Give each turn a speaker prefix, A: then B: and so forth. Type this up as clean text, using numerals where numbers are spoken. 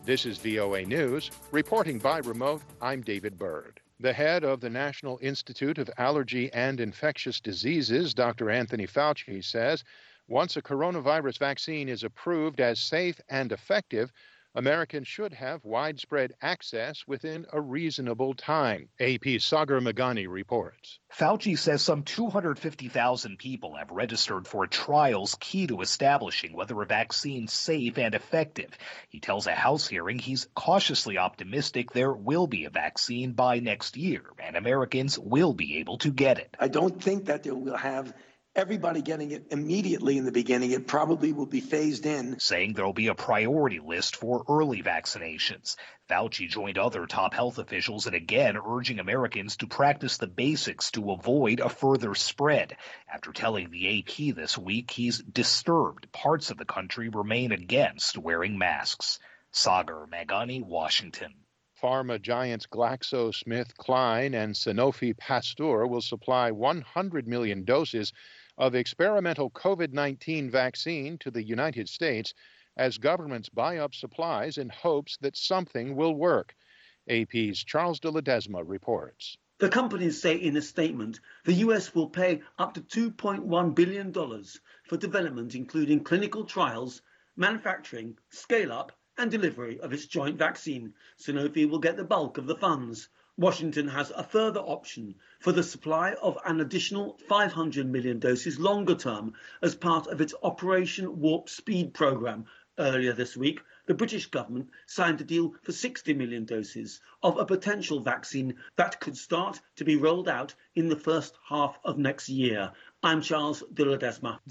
A: This is VOA News. Reporting by remote, I'm David Byrd. The head of the National Institute of Allergy and Infectious Diseases, Dr. Anthony Fauci, says once a coronavirus vaccine is approved as safe and effective, Americans should have widespread access within a reasonable time. AP's Sagar Meghani reports.
B: Fauci says some 250,000 people have registered for trials key to establishing whether a vaccine's safe and effective. He tells a House hearing he's cautiously optimistic there will be a vaccine by next year and Americans will be able to get it.
C: I don't think that they will have everybody getting it immediately in the beginning. It probably will be phased in.
B: Saying there'll be a priority list for early vaccinations. Fauci joined other top health officials in again urging Americans to practice the basics to avoid a further spread. After telling the AP this week he's disturbed parts of the country remain against wearing masks. Sagar Meghani, Washington.
A: Pharma giants GlaxoSmithKline and Sanofi Pasteur will supply 100 million doses of experimental COVID-19 vaccine to the United States as governments buy up supplies in hopes that something will work. AP's Charles de Ledesma reports.
D: The companies say in a statement the U.S. will pay up to $2.1 billion for development, including clinical trials, manufacturing, scale-up, and delivery of its joint vaccine. Sanofi will get the bulk of the funds. Washington has a further option for the supply of an additional 500 million doses longer term as part of its Operation Warp Speed program. Earlier this week, the British government signed a deal for 60 million doses of a potential vaccine that could start to be rolled out in the first half of next year. I'm Charles de Ledesma.